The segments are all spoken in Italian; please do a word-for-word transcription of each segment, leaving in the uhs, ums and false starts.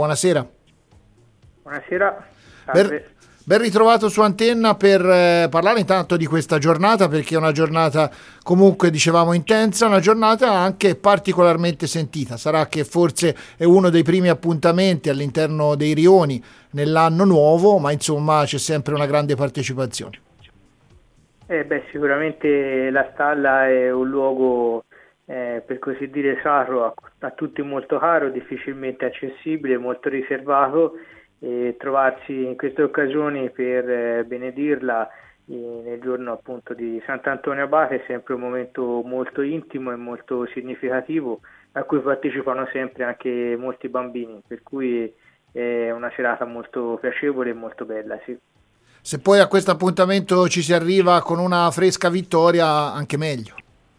Buonasera. Buonasera. Ben, ben ritrovato su Antenna per eh, parlare intanto di questa giornata, perché è una giornata comunque, dicevamo, intensa, una giornata anche particolarmente sentita. Sarà che forse è uno dei primi appuntamenti all'interno dei rioni nell'anno nuovo, ma insomma c'è sempre una grande partecipazione. Eh beh, sicuramente la stalla è un luogo eh, per così dire sacro, a, a tutti molto caro, difficilmente accessibile, molto riservato, e trovarsi in queste occasioni per eh, benedirla eh, nel giorno appunto di Sant'Antonio Abate è sempre un momento molto intimo e molto significativo, a cui partecipano sempre anche molti bambini, per cui è una serata molto piacevole e molto bella, sì. Se poi a questo appuntamento ci si arriva con una fresca vittoria, anche meglio.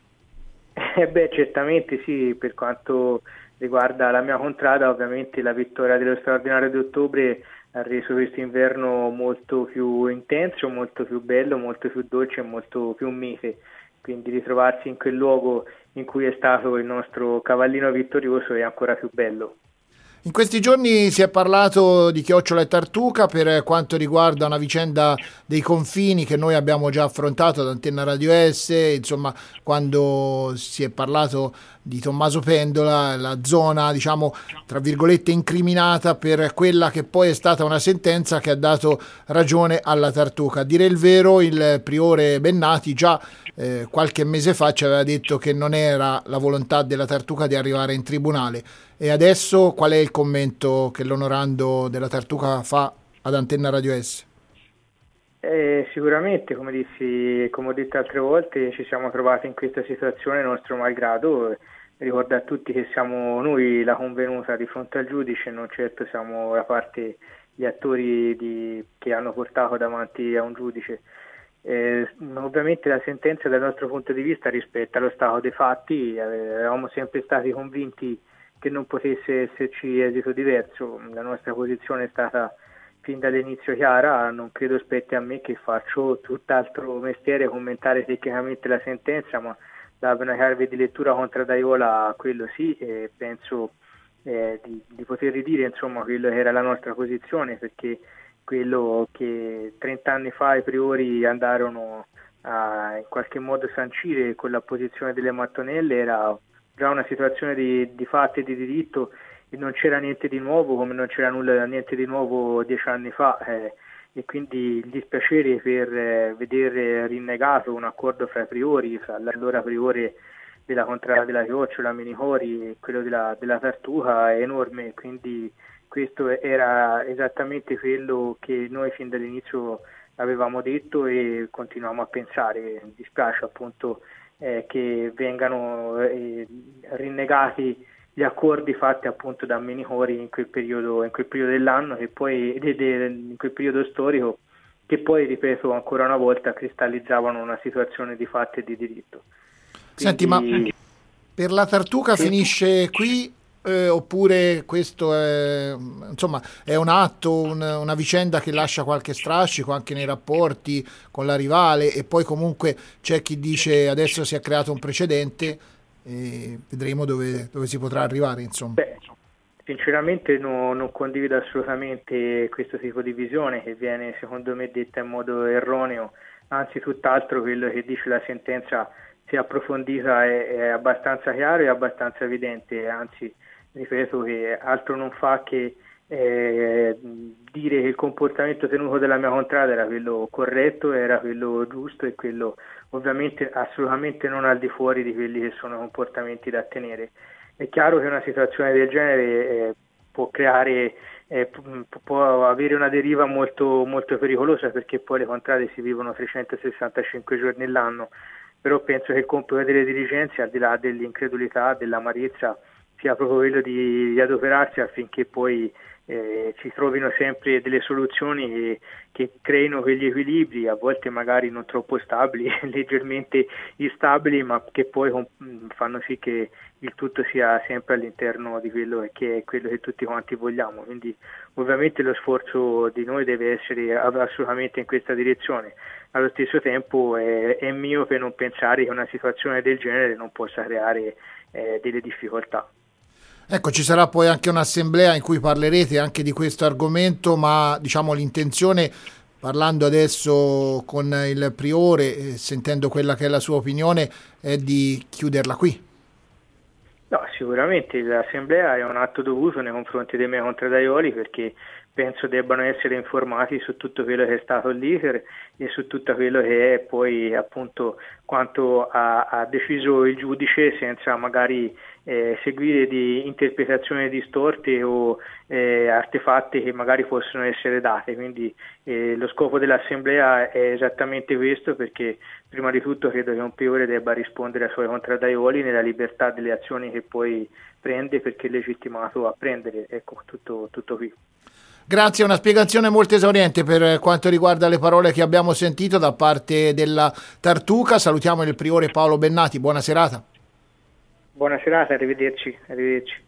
Eh beh, certamente sì, per quanto riguarda la mia contrada, ovviamente la vittoria dello straordinario di ottobre ha reso questo inverno molto più intenso, molto più bello, molto più dolce e molto più mite. Quindi ritrovarsi in quel luogo in cui è stato il nostro cavallino vittorioso è ancora più bello. In questi giorni si è parlato di Chiocciola e Tartuca per quanto riguarda una vicenda dei confini che noi abbiamo già affrontato ad Antenna Radio S, insomma, quando si è parlato di Tommaso Pendola, la zona, diciamo, tra virgolette incriminata per quella che poi è stata una sentenza che ha dato ragione alla Tartuca. A dire il vero, il priore Bennati già eh, qualche mese fa ci aveva detto che non era la volontà della Tartuca di arrivare in tribunale. E adesso qual è il commento che l'onorando della Tartuca fa ad Antenna Radio S? Eh, sicuramente, come dissi, come ho detto altre volte, ci siamo trovati in questa situazione nostro malgrado. Ricordo a tutti che siamo noi la convenuta di fronte al giudice, non certo siamo la parte, gli attori di, che hanno portato davanti a un giudice. Eh, ovviamente la sentenza dal nostro punto di vista rispetta lo stato dei fatti, eravamo sempre stati convinti che non potesse esserci esito diverso, la nostra posizione è stata fin dall'inizio chiara, non credo spetti a me, che faccio tutt'altro mestiere, commentare tecnicamente la sentenza, ma da una chiave di lettura contra Daiola, quello sì, e penso eh, di, di poter ridire insomma quello che era la nostra posizione, perché quello che trent'anni fa i priori andarono a in qualche modo sancire con l'apposizione delle mattonelle era già una situazione di, di fatti e di diritto, e non c'era niente di nuovo, come non c'era nulla niente di nuovo dieci anni fa, eh, e quindi il dispiacere per eh, vedere rinnegato un accordo fra i priori, fra l'allora priore della contrada della Chiocciola, Minicori, e quello della, della Tartuca è enorme, quindi questo era esattamente quello che noi fin dall'inizio avevamo detto e continuiamo a pensare. Mi dispiace appunto eh, che vengano eh, rinnegati gli accordi fatti appunto da Minicori in quel periodo, in quel periodo dell'anno, che poi de, de, in quel periodo storico, che poi, ripeto ancora una volta, cristallizzavano una situazione di fatti e di diritto. Quindi, Senti, ma per la Tartuca sì. finisce qui eh, oppure questo è, insomma, è un atto, un, una vicenda che lascia qualche strascico anche nei rapporti con la rivale, e poi comunque c'è chi dice adesso si è creato un precedente e vedremo dove, dove si potrà arrivare, insomma. Beh, sinceramente no, non condivido assolutamente questo tipo di visione, che viene secondo me detta in modo erroneo, anzi tutt'altro quello che dice la sentenza, se approfondita, è, è abbastanza chiaro e abbastanza evidente, anzi ripeto che altro non fa che eh, dire che il comportamento tenuto dalla mia contrada era quello corretto, era quello giusto e quello ovviamente assolutamente non al di fuori di quelli che sono comportamenti da tenere. È chiaro che una situazione del genere eh, può creare, eh, può avere una deriva molto, molto pericolosa, perché poi le contrade si vivono trecentosessantacinque giorni l'anno, però penso che il compito delle dirigenze, al di là dell'incredulità, dell'amarezza, sia proprio quello di, di adoperarsi affinché poi eh, ci trovino sempre delle soluzioni che, che creino quegli equilibri, a volte magari non troppo stabili, leggermente instabili, ma che poi fanno sì che il tutto sia sempre all'interno di quello che è quello che tutti quanti vogliamo. Quindi ovviamente lo sforzo di noi deve essere assolutamente in questa direzione. Allo stesso tempo è, è mio per non pensare che una situazione del genere non possa creare eh, delle difficoltà. Ecco, ci sarà poi anche un'assemblea in cui parlerete anche di questo argomento, ma diciamo l'intenzione, parlando adesso con il Priore, eh, sentendo quella che è la sua opinione, è di chiuderla qui. No, sicuramente l'assemblea è un atto dovuto nei confronti dei miei contradaioli, perché penso debbano essere informati su tutto quello che è stato l'iter e su tutto quello che è poi appunto quanto ha, ha deciso il giudice, senza magari eh, seguire di interpretazioni distorte o eh, artefatte che magari possono essere date. Quindi eh, lo scopo dell'assemblea è esattamente questo, perché prima di tutto credo che un priore debba rispondere ai suoi contradaioli nella libertà delle azioni che poi prende, perché è legittimato a prendere. Ecco, tutto, tutto qui. Grazie, una spiegazione molto esauriente per quanto riguarda le parole che abbiamo sentito da parte della Tartuca. Salutiamo il priore Paolo Bennati, buona serata. Buona serata, arrivederci. arrivederci.